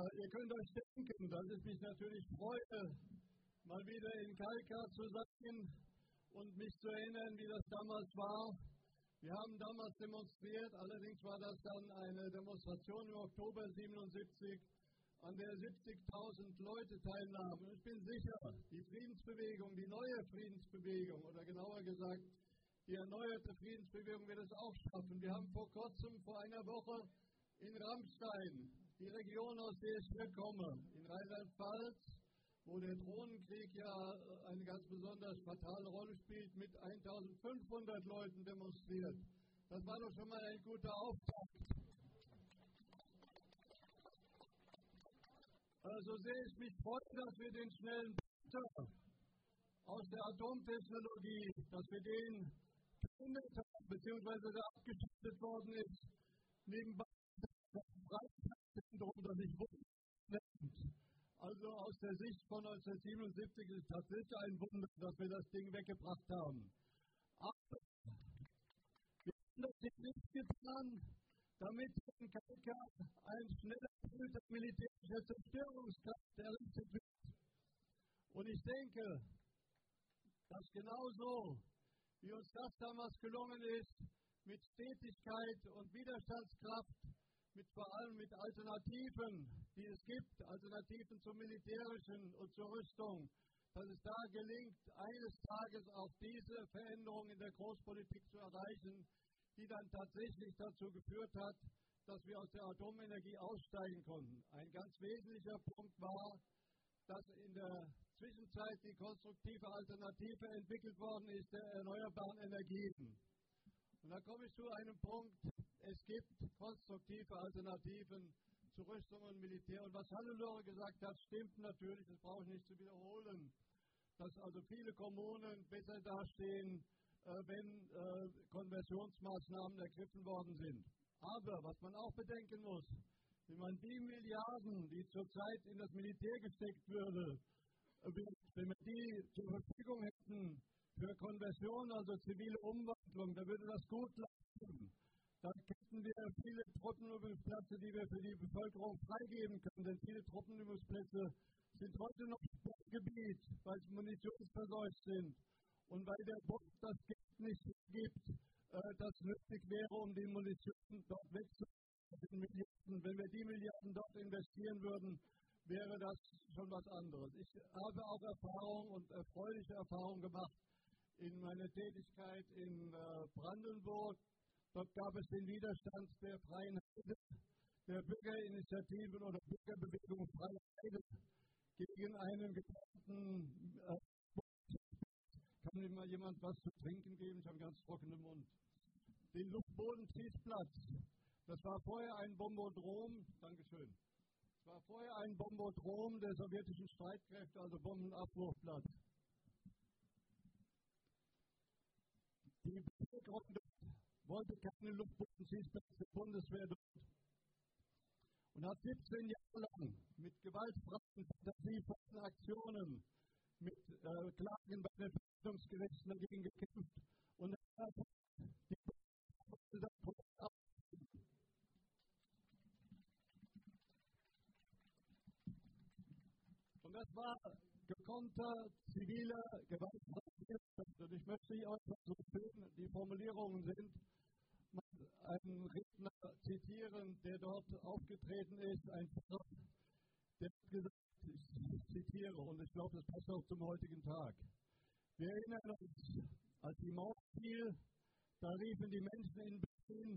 Ihr könnt euch denken, dass ich mich natürlich freue, mal wieder in Kalkar zu sein und mich zu erinnern, wie das damals war. Wir haben damals demonstriert, allerdings war das dann eine Demonstration im Oktober 77, an der 70.000 Leute teilnahmen. Ich bin sicher, die Friedensbewegung, die neue Friedensbewegung, oder genauer gesagt, die erneuerte Friedensbewegung wird es auch schaffen. Wir haben vor kurzem, vor einer Woche, in Rammstein, die Region, aus der ich herkomme, in Rheinland-Pfalz, wo der Drohnenkrieg ja eine ganz besonders fatale Rolle spielt, mit 1.500 Leuten demonstriert. Das war doch schon mal ein guter Auftakt. Also sehe ich mich freuen, dass wir den schnellen Wetter aus der Atomtechnologie, dass wir den verhindert haben, beziehungsweise der abgeschaltet worden ist, nebenbei das Freizeitzentrum, das sich nennt. Also aus der Sicht von 1977 ist es tatsächlich ein Wunder, dass wir das Ding weggebracht haben. Aber wir haben das nicht getan, damit in Kalkar ein schneller erfüllter militärischer Zerstörungskraft errichtet wird. Und ich denke, dass genauso, wie uns das damals gelungen ist, mit Stetigkeit und Widerstandskraft, vor allem mit Alternativen, die es gibt, Alternativen zum Militärischen und zur Rüstung, dass es da gelingt, eines Tages auch diese Veränderung in der Großpolitik zu erreichen, die dann tatsächlich dazu geführt hat, dass wir aus der Atomenergie aussteigen konnten. Ein ganz wesentlicher Punkt war, dass in der Zwischenzeit die konstruktive Alternative entwickelt worden ist der erneuerbaren Energien. Und da komme ich zu einem Punkt, es gibt konstruktive Alternativen zu Rüstung und Militär. Und was Hannelore gesagt hat, stimmt natürlich, das brauche ich nicht zu wiederholen, dass also viele Kommunen besser dastehen, wenn Konversionsmaßnahmen ergriffen worden sind. Aber was man auch bedenken muss, wenn man die Milliarden, die zurzeit in das Militär gesteckt würde, wenn wir die zur Verfügung hätten für Konversion, also zivile Umwandlung, dann würde das gut laufen. Dann hätten wir viele Truppenübungsplätze, die wir für die Bevölkerung freigeben können. Denn viele Truppenübungsplätze sind heute noch Sportgebiet, weil sie munitionsverseucht sind. Und weil der Bund das Geld nicht gibt, das nötig wäre, um die Munition dort wegzunehmen. Wenn wir die Milliarden dort investieren würden, wäre das schon was anderes. Ich habe auch Erfahrung und erfreuliche Erfahrungen gemacht in meiner Tätigkeit in Brandenburg. Dort gab es den Widerstand der Freien Heide, der Bürgerinitiativen oder Bürgerbewegung Freie Heide gegen einen geplanten kann mir mal jemand was zu trinken geben? Ich habe einen ganz trockenen Mund. Den Luftbodenschießplatz. Das war vorher ein Bombodrom. Dankeschön. Es war vorher ein Bombodrom der sowjetischen Streitkräfte, also Bombenabwurfplatz. Die Bevölkerung wollte keine Luftbodenschießplätze der Bundeswehr dort. Und hat 17 Jahre lang mit gewaltfreien, fantasievollen Aktionen, mit Klagen bei den Verwaltungsgerichten dagegen gekämpft. Und das war gekonnter, ziviler, gewaltfreier Widerstand. Und ich möchte hier auch so schön, die Formulierungen sind, einen Redner zitieren, der dort aufgetreten ist, ein Pfarrer, der hat gesagt, ich zitiere, und ich glaube, das passt auch zum heutigen Tag. Wir erinnern uns, als die Mauer fiel, da riefen die Menschen in Berlin,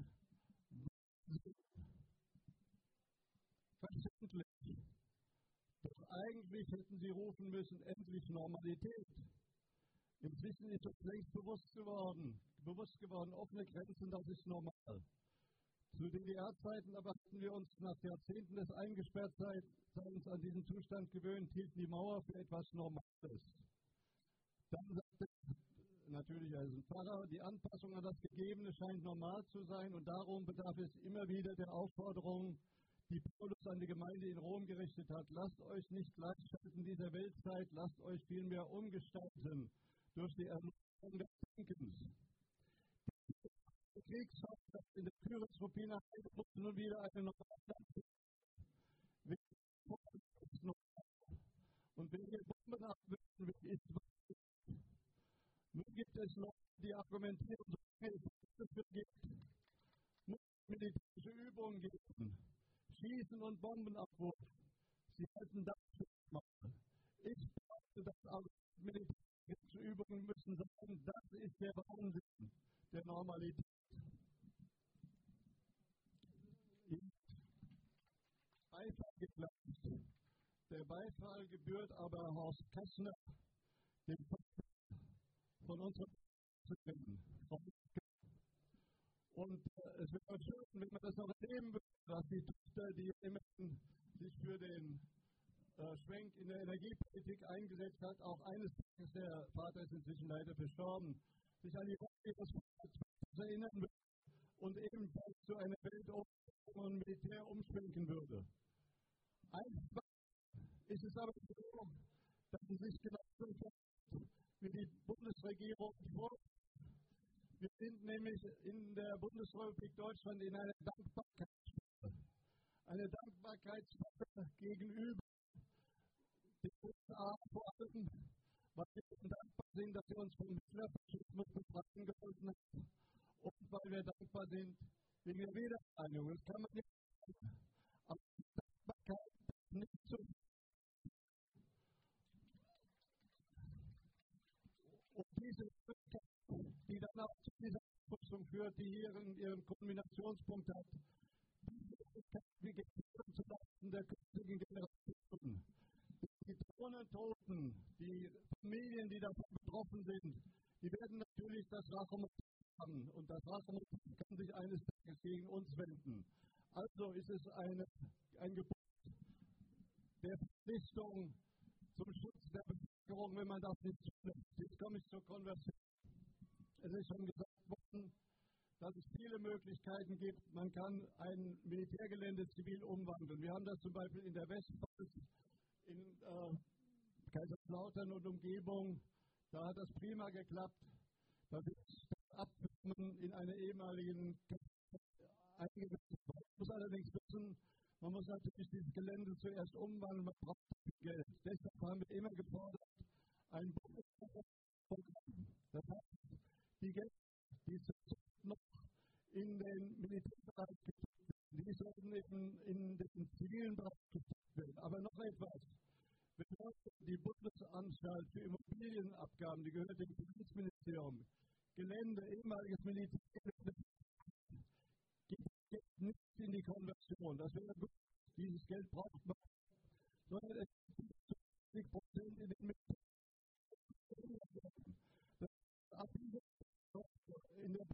verständlich. Doch eigentlich hätten sie rufen müssen, endlich Normalität. Inzwischen ist uns längst bewusst geworden, offene Grenzen, das ist normal. Zu DDR-Zeiten aber hatten wir uns nach Jahrzehnten des Eingesperrtseins an diesen Zustand gewöhnt, hielten die Mauer für etwas Normales. Dann sagte natürlich als ein Pfarrer, die Anpassung an das Gegebene scheint normal zu sein und darum bedarf es immer wieder der Aufforderung, die Paulus an die Gemeinde in Rom gerichtet hat. Lasst euch nicht gleichschalten dieser Weltzeit, lasst euch vielmehr umgestalten durch die Erneuerung des Denkens. Die Kriegshauptstadt in der Küritz-Ruppiner Heide musste nun wieder eine normale die argumentieren, solange es dafür gibt, muss es militärische Übungen geben. Schießen und Bombenabwurf. Sie halten das für normal. Ich glaube, dass auch militärische Übungen müssen sein. Das ist der Wahnsinn der Normalität. Beifall geklatscht. Der Beifall gebührt aber Horst Kästner, dem von unserer Präsidentin. Und es wäre schön, wenn man das noch erleben würde, dass die Tochter, die immerhin sich für den Schwenk in der Energiepolitik eingesetzt hat, auch eines Tages, der Vater ist inzwischen leider verstorben, sich an die Rolle ihres Vaters erinnern würde und ebenfalls zu einer Welt und Militär umschwenken würde. Einfach ist es aber so, dass es sich genauso wie die Bundesregierung vor. Wir sind nämlich in der Bundesrepublik Deutschland in einer Dankbarkeitsphase. Eine Dankbarkeitsphase gegenüber den USA vor allem, weil wir dankbar sind, dass sie uns vom Hitlerfaschismus befreien geholfen haben und weil wir dankbar sind wegen der Wiedervereinigung. Das kann man nicht sagen. Aber die Dankbarkeit ist nicht so. Und diese Möglichkeit, die dann auch zu dieser Abrüstung führt, die hier ihren Kulminationspunkt hat, diese Möglichkeit, wie geführt zu lasten der künftigen Generationen. Die Drohnentoten, die Familien, die davon betroffen sind, die werden natürlich das Rachemotiv haben. Und das Rachemotiv kann sich eines Tages gegen uns wenden. Also ist es ein Gebot der Verpflichtung zum Schutz der Bevölkerung, wenn man das nicht zulässt. Jetzt komme ich zur Konversion. Es ist schon gesagt worden, dass es viele Möglichkeiten gibt. Man kann ein Militärgelände zivil umwandeln. Wir haben das zum Beispiel in der Westpfalz, in Kaiserslautern und Umgebung. Da hat das prima geklappt. Da wird das Abwärmen in einer ehemaligen eingesetzt. Man muss allerdings wissen, man muss natürlich dieses Gelände zuerst umwandeln, man braucht Geld. Deshalb haben wir immer gefordert, ein Bundesprogramm. Das heißt, die Gelder, die noch in den Militärbereich gesteckt werden, die sollten eben in den zivilen Bereich gesteckt werden. Aber noch etwas. Wenn die Bundesanstalt für Immobilienabgaben, die gehört dem Finanzministerium, Gelände, ehemaliges Militärgelände, geht nicht in die Konversion. Das wäre gut. Dieses Geld braucht man. Sondern es gibt 50% in den Militär. Das in der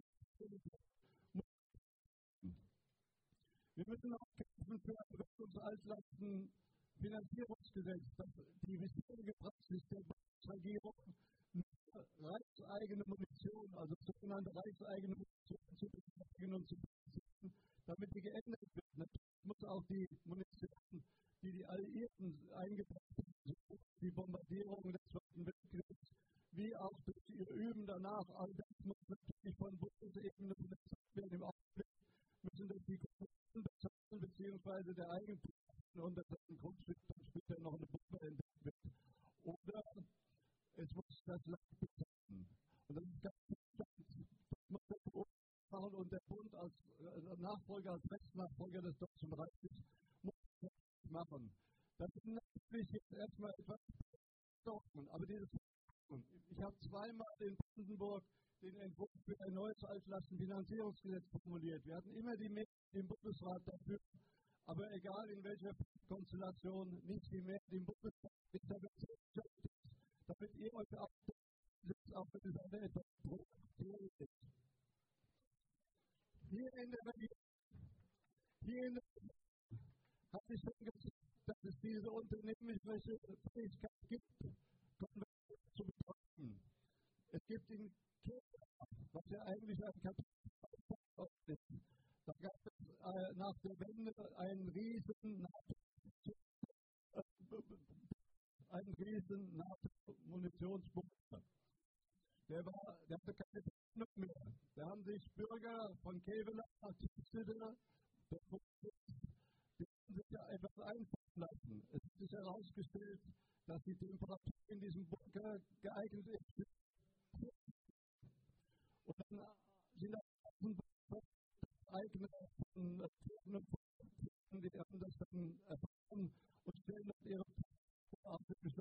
Wir müssen auch kämpfen für ein Rüstungsaltlastenfinanzierungsgesetz, das die bisherige Praxis der Bundesregierung reichseigene Munition, also sogenannte reichseigene Munition zu beschäftigen und zu besitzen, damit die geändert wird. Natürlich muss auch die Munition, die die Alliierten eingebracht haben, die Bombardierung des Zweiten Weltkriegs, wie auch durch ihr Üben danach, all das muss natürlich von Bundesebene bezahlt werden. Im Augenblick müssen das die Kommunen bezahlen, beziehungsweise der Eigentümer unter seinem Grundstück dann später noch eine Bombe entdeckt wird. Oder es muss das Land bezahlen. Und das ist ganz wichtig. Das muss der Bund machen und der Bund als Nachfolger, als Rechtsnachfolger des Deutschen Reiches muss das machen. Das ist natürlich jetzt erstmal etwas Verordnungen, aber dieses ich habe zweimal in Brandenburg den Entwurf für ein neues Altlastenfinanzierungsgesetz formuliert. Wir hatten immer die Mehrheit im Bundesrat dafür, aber egal in welcher Konstellation, nicht die Mehrheit im Bundesrat ist damit ihr euch auch wenn es eine etwas Theorie ist. Hier in der Regierung hat sich schon gesagt, dass es diese unternehmerische Fähigkeit gibt, Konversion zu betreiben. Es gibt in Kirche, was ja eigentlich ein Kapitalort ist, da gab es nach der Wende einen riesen NATO-Munitionsbunker. Der hatte keine Planung mehr. Da haben sich Bürger von Kevelaer, Tüstede, die haben sich ja etwas einfallen lassen. Es hat sich herausgestellt, dass die Temperatur in diesem Bunker geeignet ist. sind eigene die haben das dann erfahren und stellen das ihre auf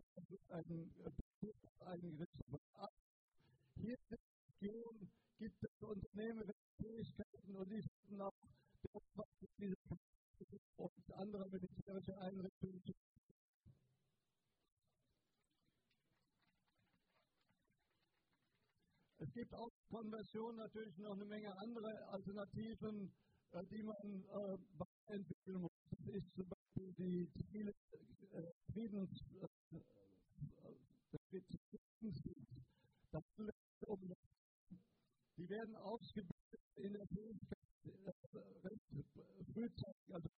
einen Gerichtshof ab. Hier gibt es Unternehmen mit Fähigkeiten und die sollten auch diese und andere militärische Einrichtungen. Es gibt auch Konversion natürlich noch eine Menge andere Alternativen, die man entwickeln muss. Das ist zum Beispiel die zivile die werden ausgebildet in der Fähigkeit, frühzeitig, also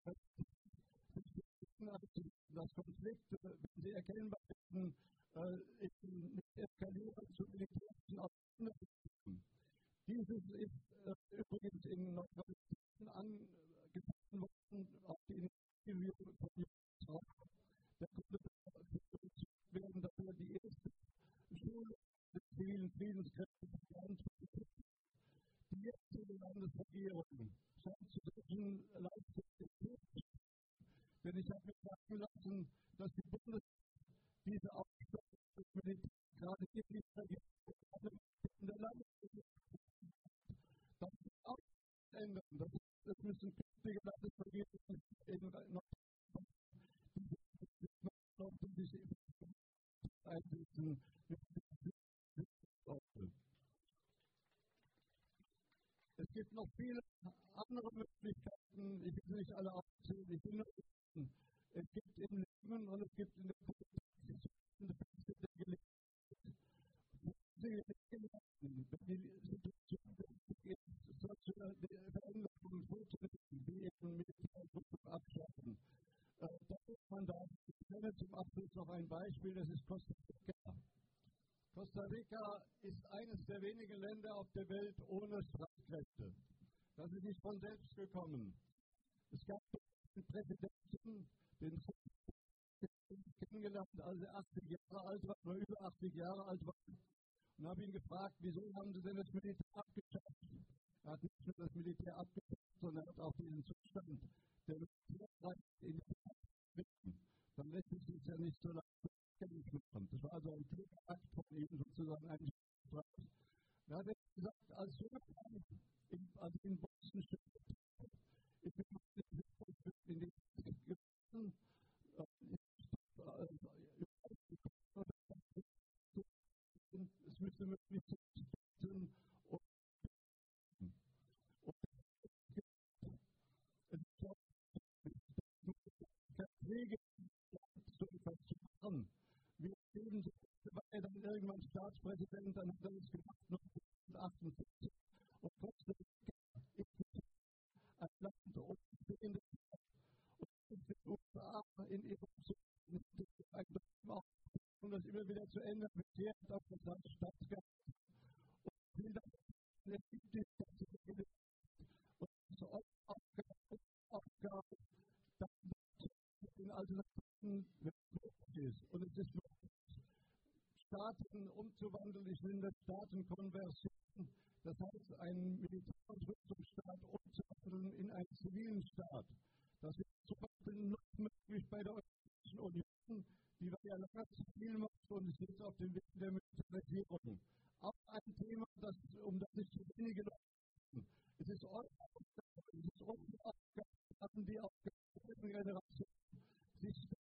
das Konflikte, wenn sie erkennbar werden, nicht eskalieren zu militärischen Auseinandersetzungen. Dieses ist übrigens in Nordrhein-Westfalen angepasst worden, auf die Initiative von Jungsraum. Da konnte werden dafür die erste Schule des zivilen Friedenskräften verantwortlich. Die jetzige Landesregierung scheint zu solchen Leistungen. Denn ich habe mir sagen lassen, dass die diese Aufstellung des Militärs gerade in dieser Region in der Landesregierung das muss auch ändern. Das müssen künftige Landesregierungen eben noch diese einsetzen. Es gibt noch viele andere Möglichkeiten, ich will nicht alle aufzählen, ich will nur wissen, es gibt im Leben und es gibt in der Politik Veränderungen vorzunehmen, wie eben Militärrüstung abschaffen. Da muss man da, ich nenne zum Abschluss noch ein Beispiel, das ist Costa Rica. Costa Rica ist eines der wenigen Länder auf der Welt ohne Streitkräfte. Das ist nicht von selbst gekommen. Es gab einen Präsidenten, den ich kennengelernt, als er 80 Jahre alt war, oder über 80 Jahre alt war, und habe ihn gefragt, wieso haben Sie denn das Militär abgeschafft? Er hat nicht nur das Militär abgeschafft, sondern hat auch diesen Zustand der Militärreich in den dann lässt es sich ja nicht so lange rückgängig machen. Das war also ein kluger Akt von ihm, sozusagen ein Streit. Da hat er gesagt, als Jonathan in Bosnien ich bin in den Gefängnissen es müsste möglich sein Wege so etwas zu machen. Wir sehen, war er dann irgendwann Staatspräsident, dann hat er das gemacht, 1948. Und trotzdem ist ein Land ohne stehende und die USA in ihrem um das immer wieder zu ändern, mit der auf das Land Staatsgast. Und will das letztendlich und zur Aufgabe, in Alternativen ist. Und es ist möglich, Staaten umzuwandeln. Ich nenne das Staatenkonversion. Das heißt, einen Militär- und Rüstungsstaat umzuwandeln in einen zivilen Staat. Das ist zum Beispiel noch möglich bei der Europäischen Union, die war ja lange Zivilmacht und ist jetzt auf dem Weg der Militarisierung. Auch ein Thema, um das sich zu wenige Leute machen. Es ist eure Aufgabe, die Aufgabe der Generation sich